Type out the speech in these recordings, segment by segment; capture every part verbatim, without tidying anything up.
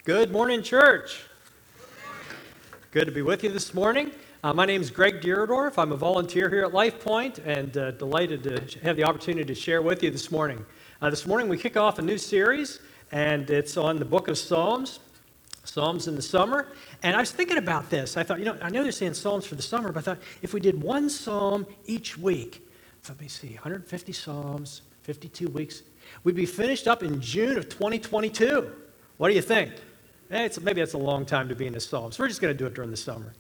Good morning, church. Good to be with you this morning. Uh, my name is Greg Deerdorf. I'm a volunteer here at Life Point and uh, delighted to have the opportunity to share with you this morning. Uh, this morning we kick off a new series, and it's on the book of Psalms, Psalms in the summer. And I was thinking about this. I thought, you know, I know they're saying Psalms for the summer, but I thought if we did one Psalm each week, let me see, one hundred fifty Psalms, fifty-two weeks, we'd be finished up in June of twenty twenty-two. What do you think? Eh, it's, maybe that's a long time to be in the Psalms. We're just going to do it during the summer.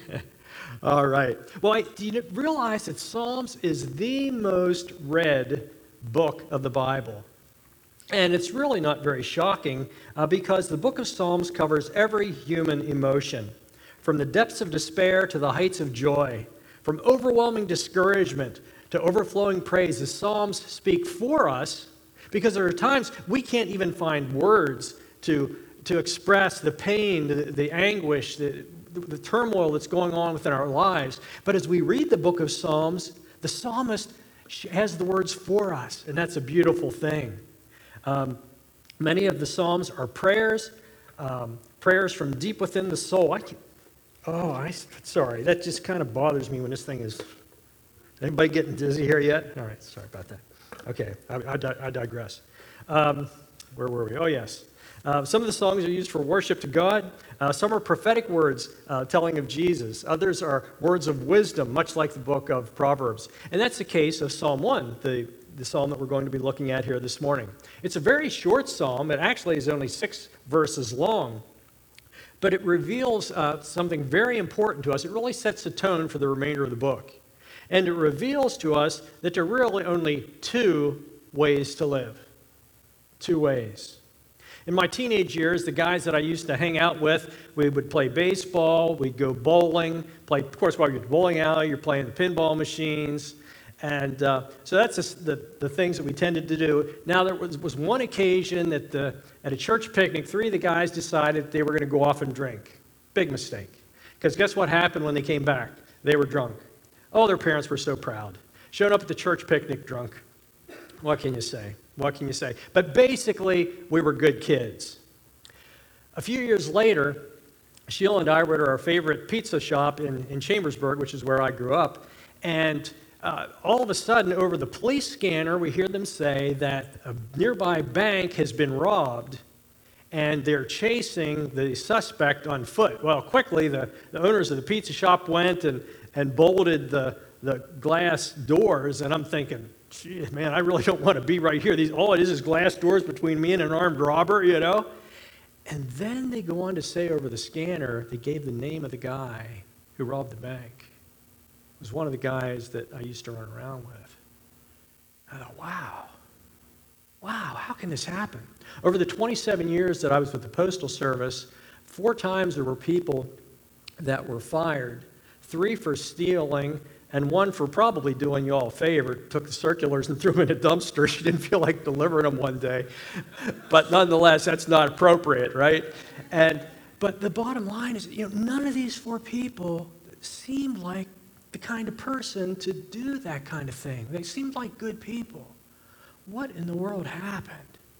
All right. Well, I, do you realize that Psalms is the most read book of the Bible? And it's really not very shocking uh, because the book of Psalms covers every human emotion, from the depths of despair to the heights of joy, from overwhelming discouragement to overflowing praise. The Psalms speak for us because there are times we can't even find words to to express the pain, the, the anguish, the, the turmoil that's going on within our lives. But as we read the book of Psalms, the psalmist has the words for us, and that's a beautiful thing. Um, many of the Psalms are prayers, um, prayers from deep within the soul. I can, oh, I, sorry, that just kind of bothers me when this thing is... Anybody getting dizzy here yet? All right, sorry about that. Okay, I, I, I digress. Um, where were we? Oh, yes. Uh, some of the songs are used for worship to God. Uh, some are prophetic words uh, telling of Jesus. Others are words of wisdom, much like the book of Proverbs. And that's the case of Psalm one, the, the psalm that we're going to be looking at here this morning. It's a very short psalm. It actually is only six verses long. But it reveals uh, something very important to us. It really sets the tone for the remainder of the book. And it reveals to us that there are really only two ways to live. Two ways. In my teenage years, the guys that I used to hang out with, we would play baseball, we'd go bowling, play, of course, while you're at the bowling alley, you're playing the pinball machines, and uh, so that's just the, the things that we tended to do. Now, there was, was one occasion that the, at a church picnic, three of the guys decided they were going to go off and drink. Big mistake. Because guess what happened when they came back? They were drunk. Oh, their parents were so proud. Showed up at the church picnic drunk. What can you say? What can you say? But basically, we were good kids. A few years later, Sheila and I were at our favorite pizza shop in, in Chambersburg, which is where I grew up, and uh, all of a sudden, over the police scanner, we hear them say that a nearby bank has been robbed, and they're chasing the suspect on foot. Well, quickly, the, the owners of the pizza shop went and, and bolted the, the glass doors, and I'm thinking, gee, man, I really don't want to be right here. These, all it is is glass doors between me and an armed robber, you know? And then they go on to say over the scanner, they gave the name of the guy who robbed the bank. It was one of the guys that I used to run around with. I thought, wow. Wow, how can this happen? Over the twenty-seven years that I was with the Postal Service, four times there were people that were fired, three for stealing, and one for probably doing you all a favor, took the circulars and threw them in a dumpster. She didn't feel like delivering them one day. But nonetheless, that's not appropriate, right? And but the bottom line is, you know, none of these four people seemed like the kind of person to do that kind of thing. They seemed like good people. What in the world happened?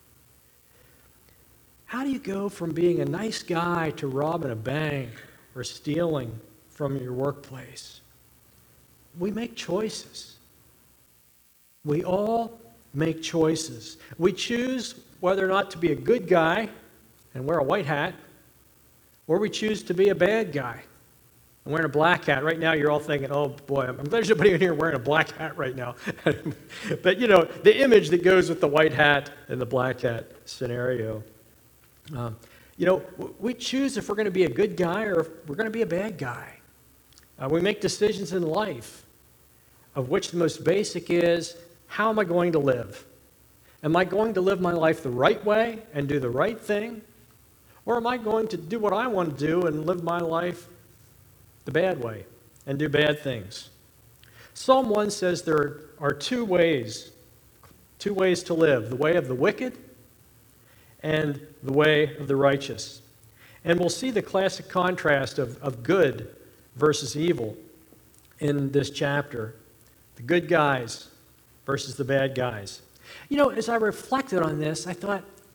How do you go from being a nice guy to robbing a bank or stealing from your workplace? We make choices. We all make choices. We choose whether or not to be a good guy and wear a white hat, or we choose to be a bad guy and wearing a black hat. Right now, you're all thinking, oh boy, I'm glad there's nobody in here wearing a black hat right now. But, you know, the image that goes with the white hat and the black hat scenario. Um, you know, we choose if we're going to be a good guy or if we're going to be a bad guy. Uh, we make decisions in life, of which the most basic is, how am I going to live? Am I going to live my life the right way and do the right thing? Or am I going to do what I want to do and live my life the bad way and do bad things? Psalm one says there are two ways, two ways to live, the way of the wicked and the way of the righteous. And we'll see the classic contrast of, of good versus evil in this chapter. The good guys versus the bad guys. You know, as I reflected on this, I thought,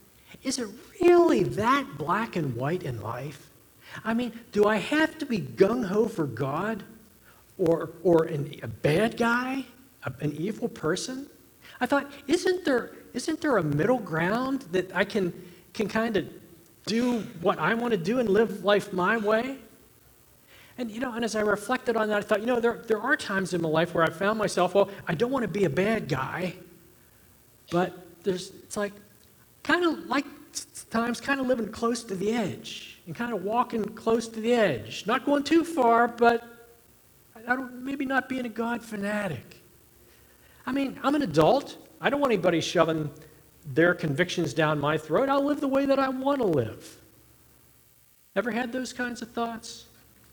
is it really that black and white in life? I mean, do I have to be gung-ho for God or, or an, a bad guy, a, an evil person? I thought, isn't there, isn't there a middle ground that I can, can kind of do what I want to do and live life my way? And, you know, and as I reflected on that, I thought, you know, there, there are times in my life where I found myself, well, I don't want to be a bad guy, but there's, it's like, kind of like times kind of living close to the edge and kind of walking close to the edge. Not going too far, but I don't, maybe not being a God fanatic. I mean, I'm an adult. I don't want anybody shoving their convictions down my throat. I'll live the way that I want to live. Ever had those kinds of thoughts?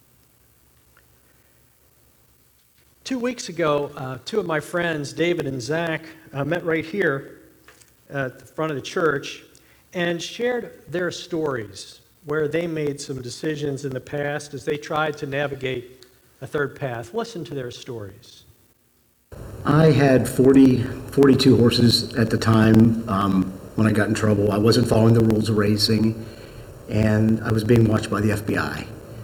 Two weeks ago, uh, two of my friends, David and Zach, uh, met right here at the front of the church and shared their stories where they made some decisions in the past as they tried to navigate a third path. Listen to their stories. I had forty, forty-two horses at the time um, when I got in trouble. I wasn't following the rules of racing, and I was being watched by the F B I.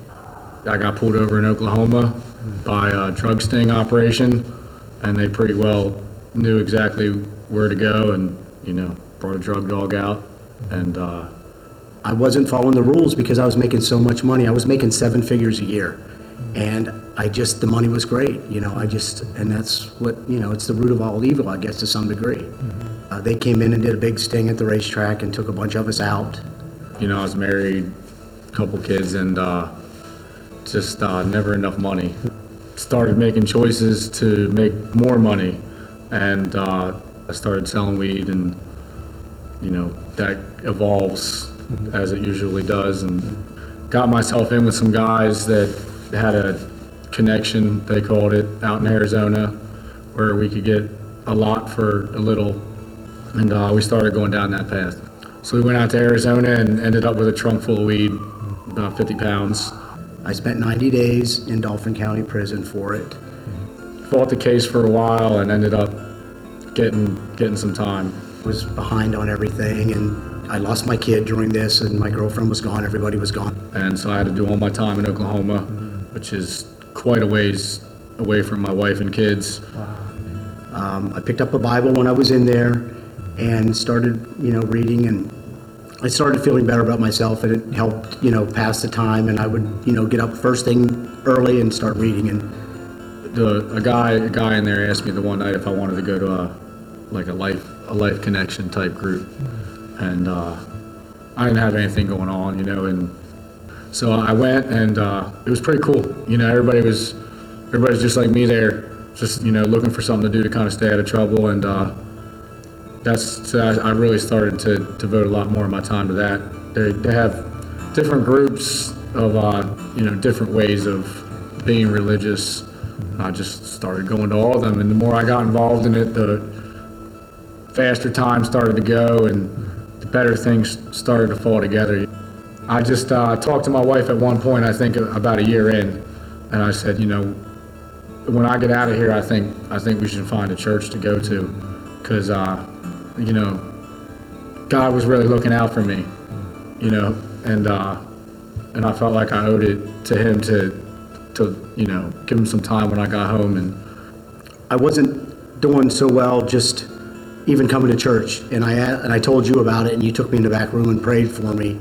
I got pulled over in Oklahoma by a drug sting operation, and they pretty well knew exactly where to go and, you know, brought a drug dog out. And uh, I wasn't following the rules because I was making so much money. I was making seven figures a year. And I just, the money was great, you know, I just, and that's what, you know, it's the root of all evil, I guess, to some degree. Mm-hmm. Uh, they came in and did a big sting at the racetrack and took a bunch of us out. You know, I was married, a couple kids, and uh, just uh, never enough money. Started making choices to make more money, and uh, I started selling weed, and, you know, that evolves mm-hmm. as it usually does, and got myself in with some guys that had a connection, they called it, out in Arizona, where we could get a lot for a little, and uh, we started going down that path. So we went out to Arizona and ended up with a trunk full of weed, about fifty pounds. I spent ninety days in Dauphin County Prison for it. Fought the case for a while and ended up getting getting some time. Was behind on everything, and I lost my kid during this, and my girlfriend was gone, everybody was gone. And so I had to do all my time in Oklahoma, which is quite a ways away from my wife and kids. Wow. Um, I picked up a Bible when I was in there and started, you know, reading, and I started feeling better about myself, and it helped, you know, pass the time. And I would, you know, get up first thing early and start reading. And the a guy a guy in there asked me the one night if I wanted to go to a like a life a life connection type group, and uh, I didn't have anything going on, you know, and so I went, and uh, it was pretty cool. You know, everybody was, everybody's just like me there, just, you know, looking for something to do to kind of stay out of trouble. And uh, that's, so I, I really started to devote a lot more of my time to that. They, they have different groups of, uh, you know, different ways of being religious. I just started going to all of them. And the more I got involved in it, the faster time started to go, and the better things started to fall together. I just uh, talked to my wife at one point, I think about a year in, and I said, you know, when I get out of here, I think I think we should find a church to go to, because, uh, you know, God was really looking out for me, you know, and uh, and I felt like I owed it to Him to, to, you know, give Him some time when I got home. And I wasn't doing so well just even coming to church, and I and I told you about it, and you took me in the back room and prayed for me.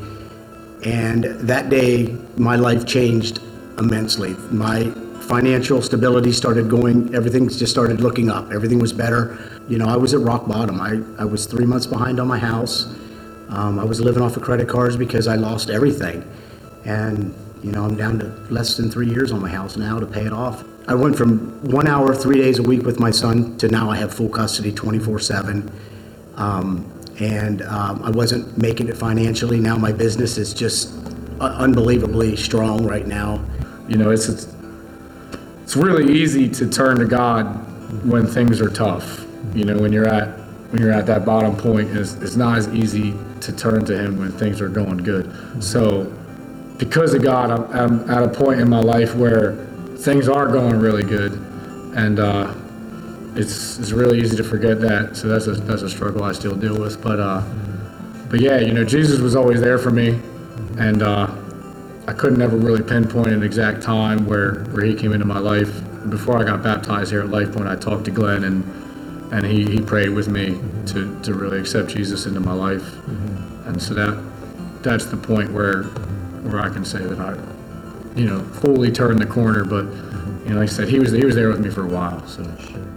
And that day, my life changed immensely. My financial stability started going, everything just started looking up. Everything was better. You know, I was at rock bottom. I, I was three months behind on my house. Um, I was living off of credit cards because I lost everything. And, you know, I'm down to less than three years on my house now to pay it off. I went from one hour, three days a week with my son to now I have full custody twenty-four seven. Um, and um, I wasn't making it financially. Now my business is just uh, unbelievably strong right now. You know, it's, it's it's really easy to turn to God when things are tough. You know, when you're at when you're at that bottom point, it's, it's not as easy to turn to Him when things are going good. So, because of God, I'm, I'm at a point in my life where things are going really good, and uh, it's it's really easy to forget that. So that's a that's a struggle I still deal with. But uh, but but yeah, you know, Jesus was always there for me, and uh, I couldn't ever really pinpoint an exact time where, where he came into my life. Before I got baptized here at Life Point, I talked to Glenn, and and he, he prayed with me to, to really accept Jesus into my life. Mm-hmm. And so that that's the point where where I can say that I, you know, fully turned the corner. But you know, like I said, he was he was there with me for a while. So.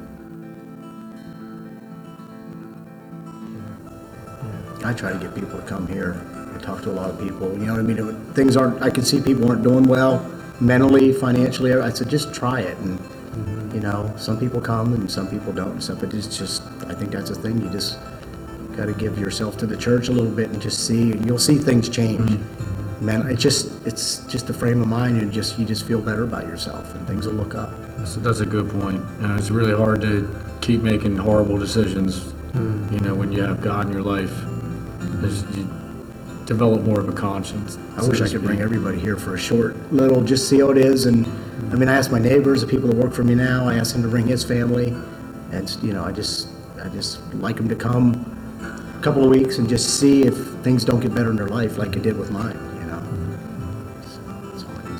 I try to get people to come here. I talk to a lot of people. You know what I mean? It, things aren't. I can see people aren't doing well mentally, financially. I said, just try it. And mm-hmm. you know, some people come and some people don't and stuff. But it's just, I think that's the thing. You just got to give yourself to the church a little bit and just see. And you'll see things change. Mm-hmm. Man, it's just it's just a frame of mind, and just you just feel better about yourself, and things will look up. So that's a good point. You know, it's really hard to keep making horrible decisions. Mm-hmm. You know, when you have God in your life. As you develop more of a conscience. I wish I could bring everybody here for a short little, just see how it is. And I mean, I asked my neighbors, the people that work for me now, I asked him to bring his family. And, you know, I just, I just like him to come a couple of weeks and just see if things don't get better in their life like it did with mine, you know. So, that's all I can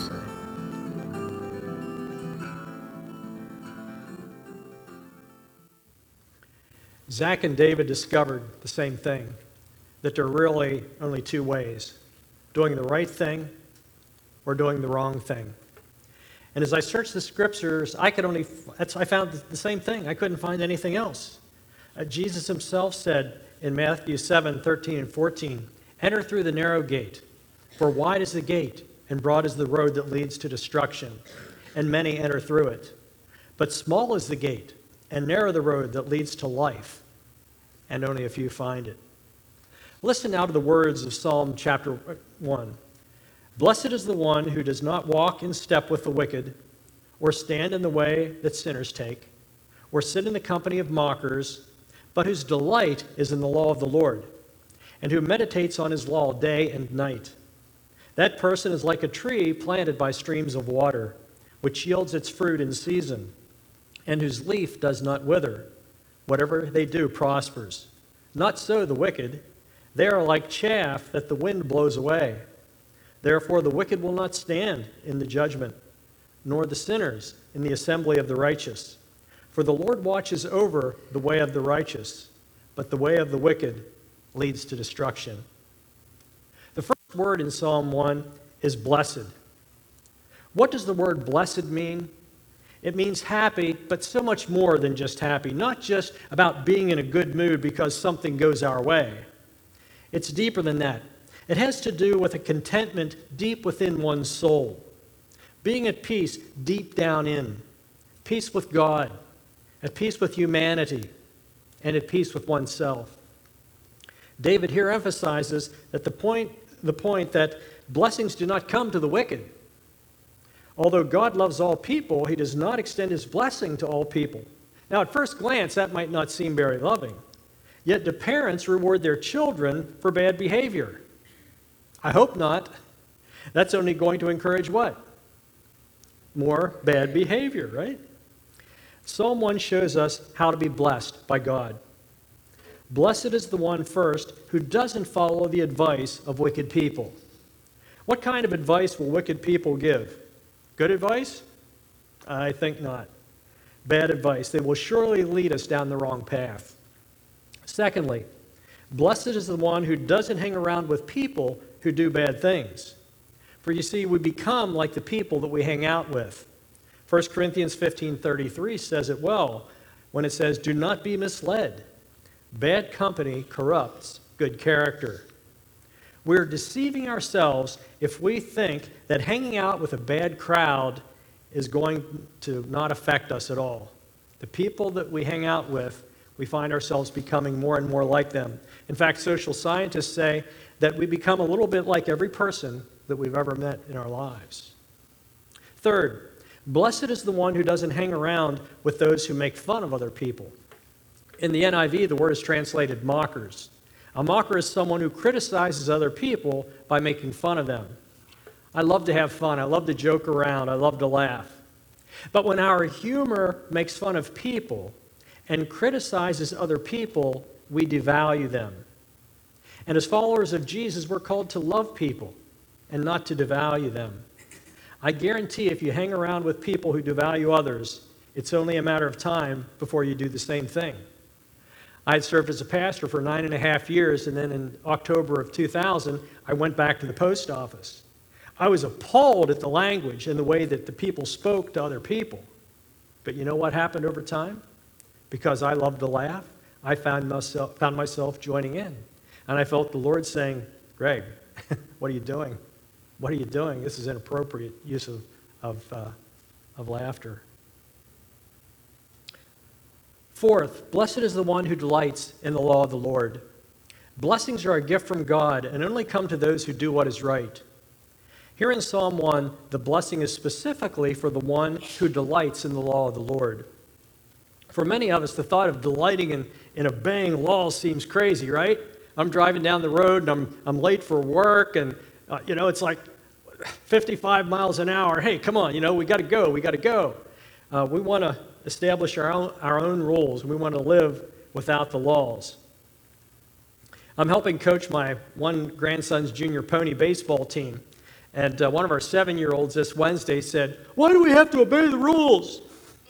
say. Zach and David discovered the same thing, that there are really only two ways, doing the right thing or doing the wrong thing. And as I searched the scriptures, I could only, that's, I found the same thing. I couldn't find anything else. Uh, Jesus himself said in Matthew seven, thirteen and fourteen, enter through the narrow gate, for wide is the gate and broad is the road that leads to destruction, and many enter through it. But small is the gate and narrow the road that leads to life, and only a few find it. Listen now to the words of Psalm chapter one. Blessed is the one who does not walk in step with the wicked, or stand in the way that sinners take, or sit in the company of mockers, but whose delight is in the law of the Lord, and who meditates on his law day and night. That person is like a tree planted by streams of water, which yields its fruit in season, and whose leaf does not wither. Whatever they do prospers. Not so the wicked. They are like chaff that the wind blows away. Therefore the wicked will not stand in the judgment, nor the sinners in the assembly of the righteous. For the Lord watches over the way of the righteous, but the way of the wicked leads to destruction. The first word in Psalm one is blessed. What does the word blessed mean? It means happy, but so much more than just happy. Not just about being in a good mood because something goes our way. It's deeper than that. It has to do with a contentment deep within one's soul. Being at peace deep down in. Peace with God, at peace with humanity, and at peace with oneself. David here emphasizes that the point, the point that blessings do not come to the wicked. Although God loves all people, he does not extend his blessing to all people. Now, at first glance, that might not seem very loving. Yet do parents reward their children for bad behavior? I hope not. That's only going to encourage what? More bad behavior, right? Psalm one shows us how to be blessed by God. Blessed is the one first who doesn't follow the advice of wicked people. What kind of advice will wicked people give? Good advice? I think not. Bad advice. They will surely lead us down the wrong path. Secondly, blessed is the one who doesn't hang around with people who do bad things. For you see, we become like the people that we hang out with. First Corinthians fifteen thirty-three says it well when it says, do not be misled. Bad company corrupts good character. We're deceiving ourselves if we think that hanging out with a bad crowd is going to not affect us at all. The people that we hang out with, we find ourselves becoming more and more like them. In fact, social scientists say that we become a little bit like every person that we've ever met in our lives. Third, blessed is the one who doesn't hang around with those who make fun of other people. In the N I V, the word is translated mockers. A mocker is someone who criticizes other people by making fun of them. I love to have fun. I love to joke around. I love to laugh. But when our humor makes fun of people and criticizes other people, we devalue them. And as followers of Jesus, we're called to love people and not to devalue them. I guarantee if you hang around with people who devalue others, it's only a matter of time before you do the same thing. I had served as a pastor for nine and a half years, and then in October of two thousand, I went back to the post office. I was appalled at the language and the way that the people spoke to other people. But you know what happened over time? Because I loved to laugh, I found myself, found myself joining in. And I felt the Lord saying, Greg, what are you doing? What are you doing? This is inappropriate use of, of, uh, of laughter. Fourth, blessed is the one who delights in the law of the Lord. Blessings are a gift from God and only come to those who do what is right. Here in Psalm one, the blessing is specifically for the one who delights in the law of the Lord. For many of us, the thought of delighting in, in obeying laws seems crazy, right? I'm driving down the road and I'm, I'm late for work and, uh, you know, it's like fifty-five miles an hour. Hey, come on, you know, we got to go, we got to go. Uh, we want to establish our own, our own rules. We want to live without the laws. I'm helping coach my one grandson's junior pony baseball team. And uh, one of our seven-year-olds this Wednesday said, why do we have to obey the rules?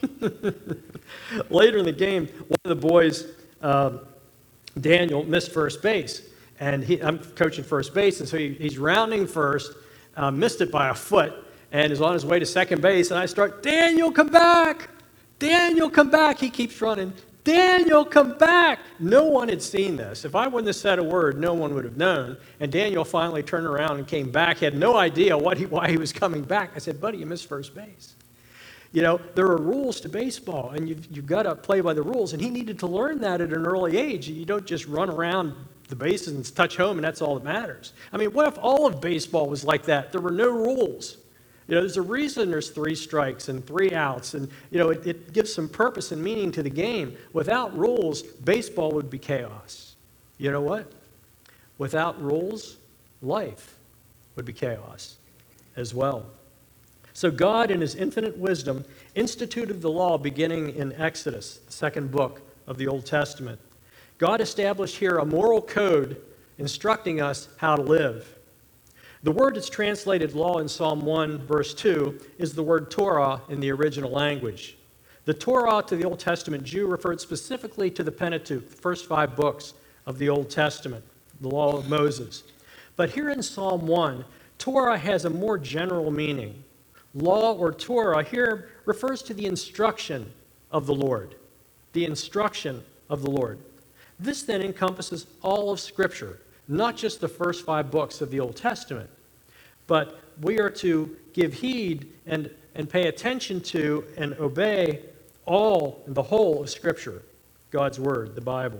Later in the game, one of the boys, um, Daniel, missed first base. And he, I'm coaching first base, and so he, he's rounding first, uh, missed it by a foot, and is on his way to second base. And I start, Daniel, come back! Daniel, come back! He keeps running. Daniel, come back! No one had seen this. If I wouldn't have said a word, no one would have known. And Daniel finally turned around and came back. He had no idea what he, why he was coming back. I said, buddy, you missed first base. You know, there are rules to baseball, and you've, you've got to play by the rules. And he needed to learn that at an early age. You don't just run around the bases and touch home, and that's all that matters. I mean, what if all of baseball was like that? There were no rules. You know, there's a reason there's three strikes and three outs, and, you know, it, it gives some purpose and meaning to the game. Without rules, baseball would be chaos. You know what? Without rules, life would be chaos as well. So God, in his infinite wisdom, instituted the law beginning in Exodus, the second book of the Old Testament. God established here a moral code instructing us how to live. The word that's translated law in Psalm one, verse two, is the word Torah in the original language. The Torah to the Old Testament Jew referred specifically to the Pentateuch, the first five books of the Old Testament, the law of Moses. But here in Psalm one, Torah has a more general meaning. Law or Torah here refers to the instruction of the Lord. The instruction of the Lord. This then encompasses all of Scripture, not just the first five books of the Old Testament, but we are to give heed and, and pay attention to and obey all, the whole of Scripture, God's Word, the Bible.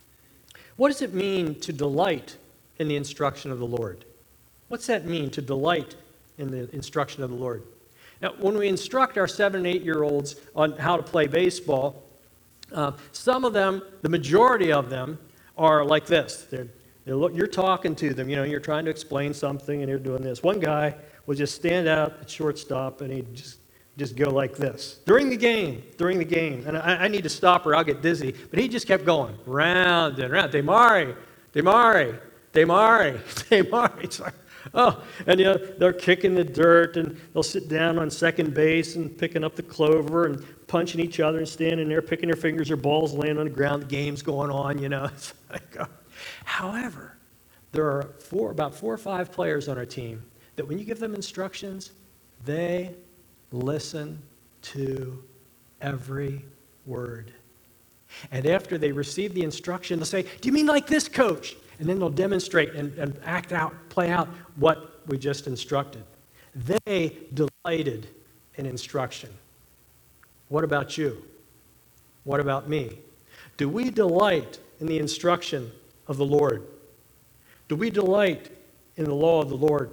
What does it mean to delight in the instruction of the Lord? What's that mean, to delight in the instruction of the Lord? Now, when we instruct our seven and eight-year-olds on how to play baseball, uh, some of them, the majority of them, are like this. They're They're look, you're talking to them, you know, you're trying to explain something and you're doing this. One guy would just stand out at shortstop and he'd just, just go like this. During the game, during the game. And I, I need to stop or I'll get dizzy. But he just kept going round and round. Demari, Demari, Demari, Demari. It's like, oh, and you know, they're kicking the dirt and they'll sit down on second base and picking up the clover and punching each other and standing there, picking their fingers, their balls laying on the ground, the game's going on, you know. It's like, oh. However, there are four, about four or five players on our team that when you give them instructions, they listen to every word. And after they receive the instruction, they'll say, do you mean like this, coach? And then they'll demonstrate and, and act out, play out what we just instructed. They delighted in instruction. What about you? What about me? Do we delight in the instruction of the Lord? Do we delight in the law of the Lord?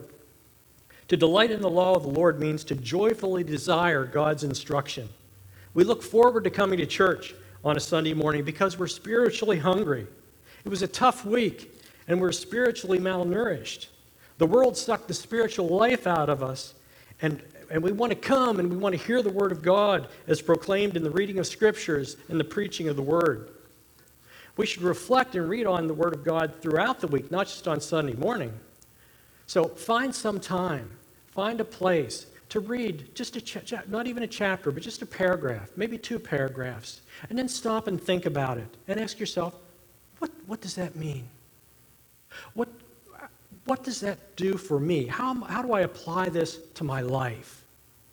To delight in the law of the Lord means to joyfully desire God's instruction. We look forward to coming to church on a Sunday morning because we're spiritually hungry. It was a tough week, and we're spiritually malnourished. The world sucked the spiritual life out of us, and, and we want to come and we want to hear the Word of God as proclaimed in the reading of Scriptures and the preaching of the Word. We should reflect and read on the Word of God throughout the week, not just on Sunday morning. So find some time, find a place to read just a, cha- cha- not even a chapter, but just a paragraph, maybe two paragraphs, and then stop and think about it and ask yourself, what, what does that mean? What, what does that do for me? How, how do I apply this to my life?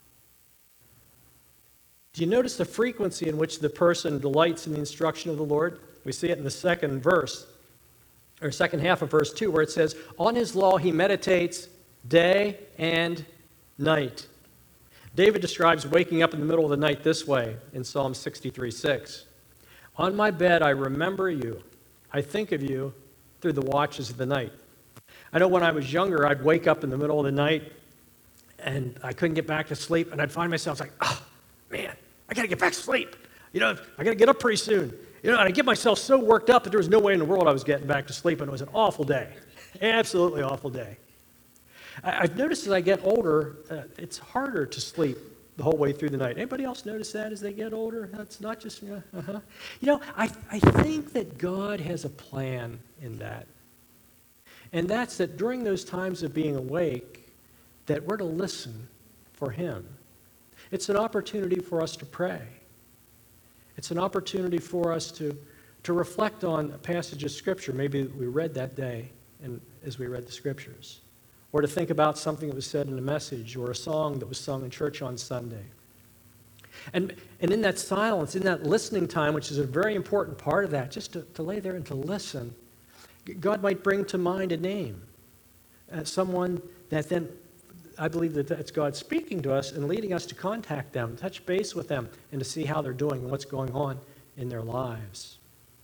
Do you notice the frequency in which the person delights in the instruction of the Lord? We see it in the second verse, or second half of verse two, where it says, on his law he meditates day and night. David describes waking up in the middle of the night this way in Psalm sixty-three six. On my bed I remember you. I think of you through the watches of the night. I know when I was younger, I'd wake up in the middle of the night and I couldn't get back to sleep, and I'd find myself like, oh, man, I got to get back to sleep. You know, I got to get up pretty soon. You know, and I get myself so worked up that there was no way in the world I was getting back to sleep, and it was an awful day. Absolutely awful day. I, I've noticed as I get older, uh, it's harder to sleep the whole way through the night. Anybody else notice that as they get older? That's not just, uh, uh-huh. You know, I, I think that God has a plan in that. And that's that during those times of being awake, that we're to listen for Him. It's an opportunity for us to pray. It's an opportunity for us to, to reflect on a passage of Scripture maybe we read that day and as we read the Scriptures, or to think about something that was said in a message or a song that was sung in church on Sunday. And, and in that silence, in that listening time, which is a very important part of that, just to, to lay there and to listen, God might bring to mind a name, uh, someone that then, I believe that that's God speaking to us and leading us to contact them, touch base with them, and to see how they're doing and what's going on in their lives.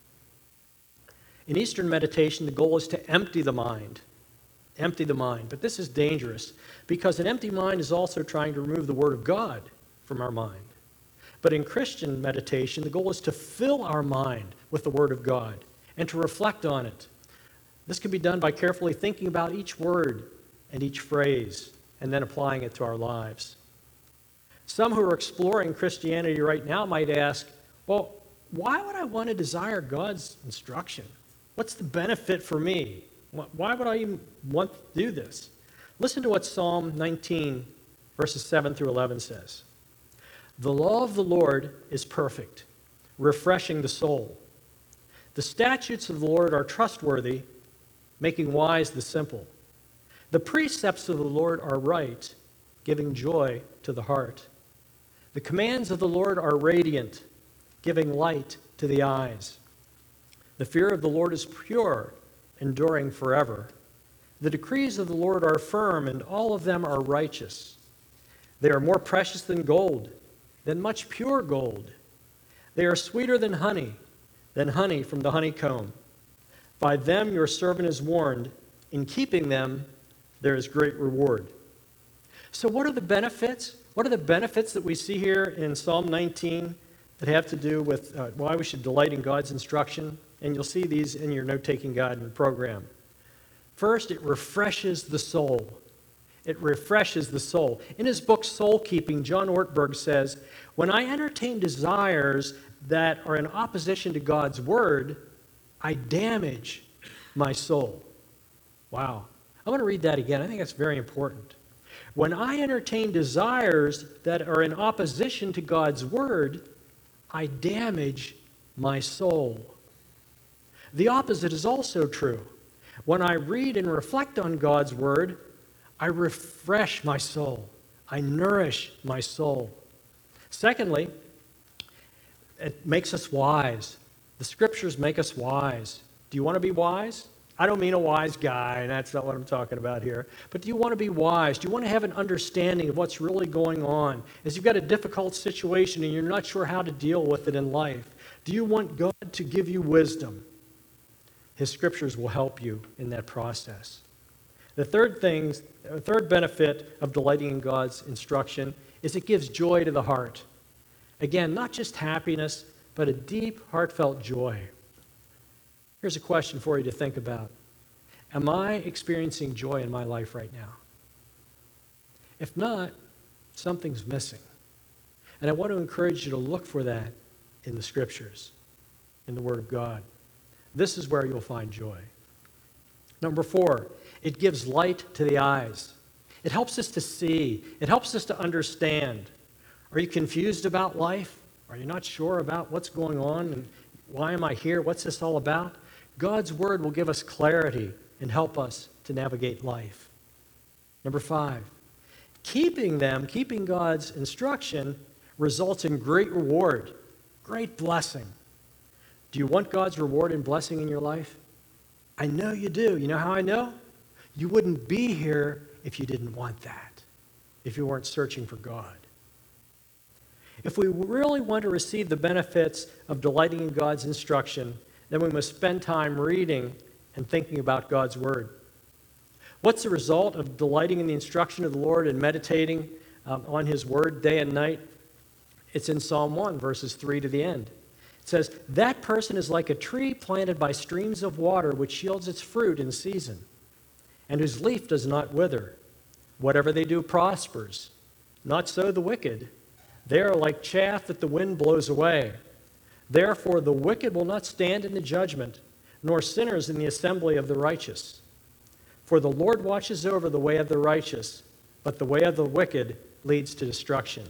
In Eastern meditation, the goal is to empty the mind. Empty the mind. But this is dangerous because an empty mind is also trying to remove the Word of God from our mind. But in Christian meditation, the goal is to fill our mind with the Word of God and to reflect on it. This can be done by carefully thinking about each word and each phrase and then applying it to our lives. Some who are exploring Christianity right now might ask, well, why would I want to desire God's instruction? What's the benefit for me? Why would I even want to do this? Listen to what Psalm nineteen, verses seven through eleven says. The law of the Lord is perfect, refreshing the soul. The statutes of the Lord are trustworthy, making wise the simple. The precepts of the Lord are right, giving joy to the heart. The commands of the Lord are radiant, giving light to the eyes. The fear of the Lord is pure, enduring forever. The decrees of the Lord are firm, and all of them are righteous. They are more precious than gold, than much pure gold. They are sweeter than honey, than honey from the honeycomb. By them your servant is warned. In keeping them, there is great reward. So what are the benefits? What are the benefits that we see here in Psalm nineteen that have to do with uh, why we should delight in God's instruction? And you'll see these in your note-taking guide and program. First, it refreshes the soul. It refreshes the soul. In his book, Soul Keeping, John Ortberg says, when I entertain desires that are in opposition to God's word, I damage my soul. Wow. I'm going to read that again. I think that's very important. When I entertain desires that are in opposition to God's word, I damage my soul. The opposite is also true. When I read and reflect on God's word, I refresh my soul. I nourish my soul. Secondly, it makes us wise. The scriptures make us wise. Do you want to be wise? I don't mean a wise guy, and that's not what I'm talking about here. But do you want to be wise? Do you want to have an understanding of what's really going on? As you've got a difficult situation and you're not sure how to deal with it in life, do you want God to give you wisdom? His scriptures will help you in that process. The third thing, the third benefit of delighting in God's instruction is it gives joy to the heart. Again, not just happiness, but a deep, heartfelt joy. Here's a question for you to think about. Am I experiencing joy in my life right now? If not, something's missing. And I want to encourage you to look for that in the Scriptures, in the Word of God. This is where you'll find joy. Number four, it gives light to the eyes. It helps us to see. It helps us to understand. Are you confused about life? Are you not sure about what's going on and why am I here? What's this all about? God's Word will give us clarity and help us to navigate life. Number five, keeping them, keeping God's instruction results in great reward, great blessing. Do you want God's reward and blessing in your life? I know you do. You know how I know? You wouldn't be here if you didn't want that, if you weren't searching for God. If we really want to receive the benefits of delighting in God's instruction, then we must spend time reading and thinking about God's Word. What's the result of delighting in the instruction of the Lord and meditating um, on His Word day and night? It's in Psalm one, verses three to the end. It says, "That person is like a tree planted by streams of water, which yields its fruit in season, and whose leaf does not wither. Whatever they do prospers. Not so the wicked. They are like chaff that the wind blows away. Therefore the wicked will not stand in the judgment, nor sinners in the assembly of the righteous. For the Lord watches over the way of the righteous, but the way of the wicked leads to destruction."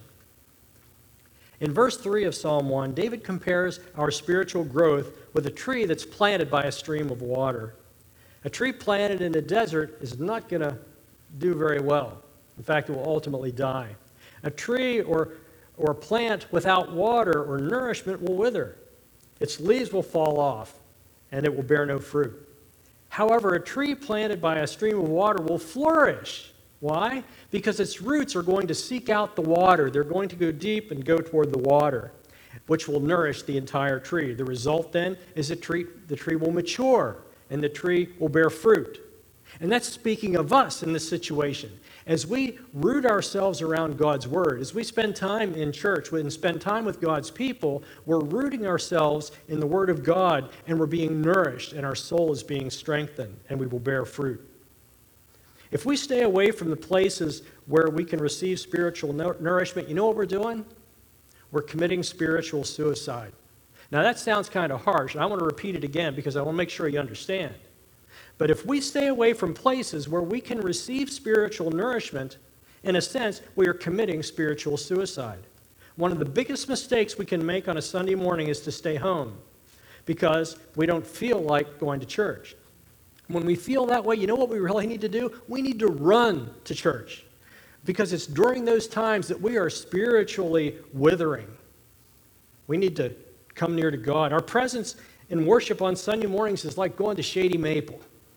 In verse three of Psalm one, David compares our spiritual growth with a tree that's planted by a stream of water. A tree planted in the desert is not going to do very well. In fact, it will ultimately die. A tree or, or a plant without water or nourishment will wither. Its leaves will fall off, and it will bear no fruit. However, a tree planted by a stream of water will flourish. Why? Because its roots are going to seek out the water. They're going to go deep and go toward the water, which will nourish the entire tree. The result then is the tree, the tree will mature, and the tree will bear fruit. And that's speaking of us in this situation. As we root ourselves around God's Word, as we spend time in church and spend time with God's people, we're rooting ourselves in the Word of God, and we're being nourished, and our soul is being strengthened, and we will bear fruit. If we stay away from the places where we can receive spiritual nourishment, you know what we're doing? We're committing spiritual suicide. Now that sounds kind of harsh, and I want to repeat it again because I want to make sure you understand. But if we stay away from places where we can receive spiritual nourishment, in a sense, we are committing spiritual suicide. One of the biggest mistakes we can make on a Sunday morning is to stay home because we don't feel like going to church. When we feel that way, you know what we really need to do? We need to run to church because it's during those times that we are spiritually withering. We need to come near to God. Our presence in worship on Sunday mornings is like going to Shady Maple.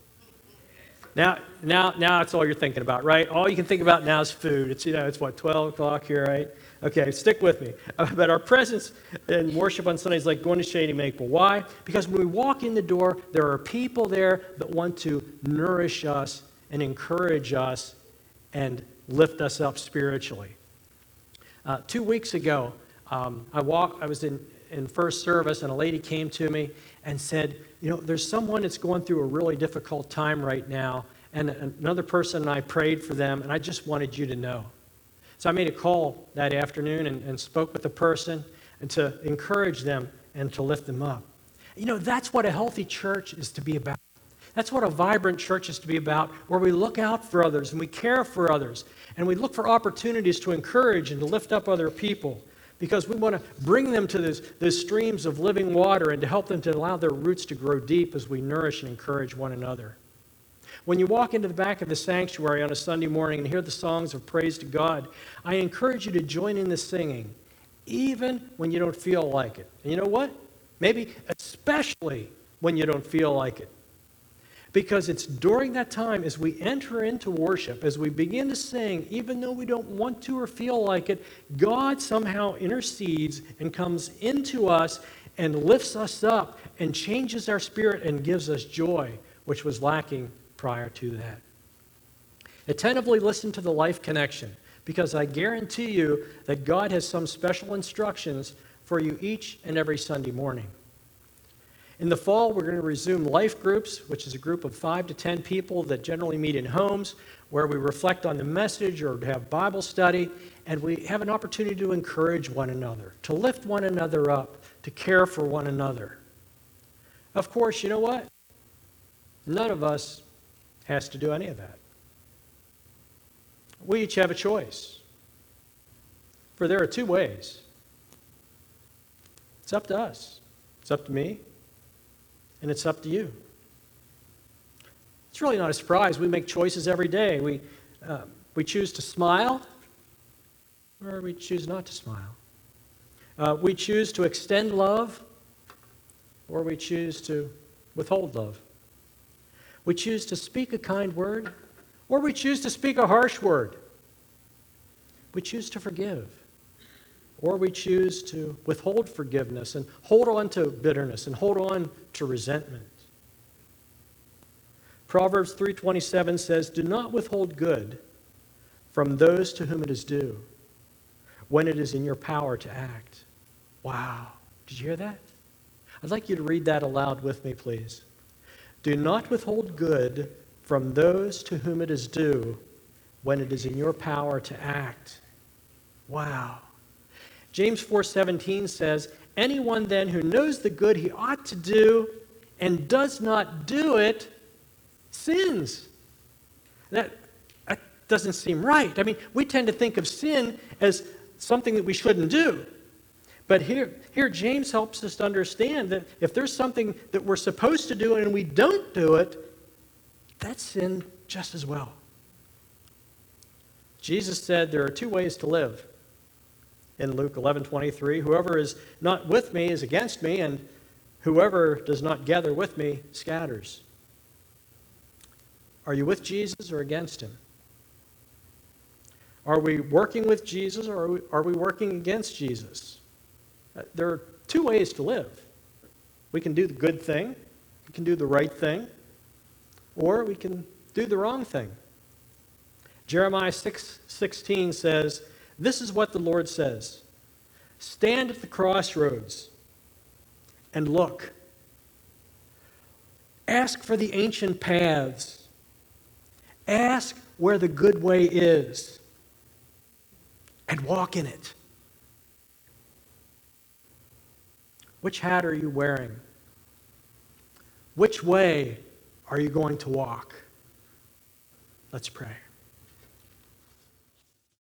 Now, now, now it's all you're thinking about, right? All you can think about now is food. It's, you know, it's what, twelve o'clock here, right? Okay, stick with me. Uh, but our presence in worship on Sunday is like going to Shady Maple. Why? Because when we walk in the door, there are people there that want to nourish us and encourage us and lift us up spiritually. Uh, two weeks ago, um, I walked. I was in, in first service, and a lady came to me and said, you know, there's someone that's going through a really difficult time right now, and another person and I prayed for them, and I just wanted you to know. So I made a call that afternoon and, and spoke with the person and to encourage them and to lift them up. You know, that's what a healthy church is to be about. That's what a vibrant church is to be about, where we look out for others and we care for others and we look for opportunities to encourage and to lift up other people because we want to bring them to those, those streams of living water and to help them to allow their roots to grow deep as we nourish and encourage one another. When you walk into the back of the sanctuary on a Sunday morning and hear the songs of praise to God, I encourage you to join in the singing, even when you don't feel like it. And you know what? Maybe especially when you don't feel like it. Because it's during that time as we enter into worship, as we begin to sing, even though we don't want to or feel like it, God somehow intercedes and comes into us and lifts us up and changes our spirit and gives us joy, which was lacking prior to that. Attentively listen to the Life Connection, because I guarantee you that God has some special instructions for you each and every Sunday morning. In the fall, we're going to resume life groups, which is a group of five to ten people that generally meet in homes, where we reflect on the message or have Bible study, and we have an opportunity to encourage one another, to lift one another up, to care for one another. Of course, you know what? None of us has to do any of that. We each have a choice. For there are two ways. It's up to us. It's up to me. And it's up to you. It's really not a surprise. We make choices every day. We, uh, we choose to smile, or we choose not to smile. Uh, we choose to extend love, or we choose to withhold love. We choose to speak a kind word, or we choose to speak a harsh word. We choose to forgive, or we choose to withhold forgiveness and hold on to bitterness and hold on to resentment. Proverbs three twenty-seven says, "Do not withhold good from those to whom it is due, when it is in your power to act." Wow. Did you hear that? I'd like you to read that aloud with me, please. "Do not withhold good from those to whom it is due, when it is in your power to act." Wow. James four seventeen says, "Anyone then who knows the good he ought to do and does not do it sins." That, that doesn't seem right. I mean, we tend to think of sin as something that we shouldn't do. But here, here James helps us to understand that if there's something that we're supposed to do and we don't do it, that's sin just as well. Jesus said there are two ways to live. In Luke eleven twenty-three, "Whoever is not with me is against me, and whoever does not gather with me scatters." Are you with Jesus or against him? Are we working with Jesus or are we, are we working against Jesus? Uh, There are two ways to live. We can do the good thing, we can do the right thing, or we can do the wrong thing. Jeremiah six sixteen says, "This is what the Lord says. Stand at the crossroads and look. Ask for the ancient paths. Ask where the good way is and walk in it." Which hat are you wearing? Which way are you going to walk? Let's pray.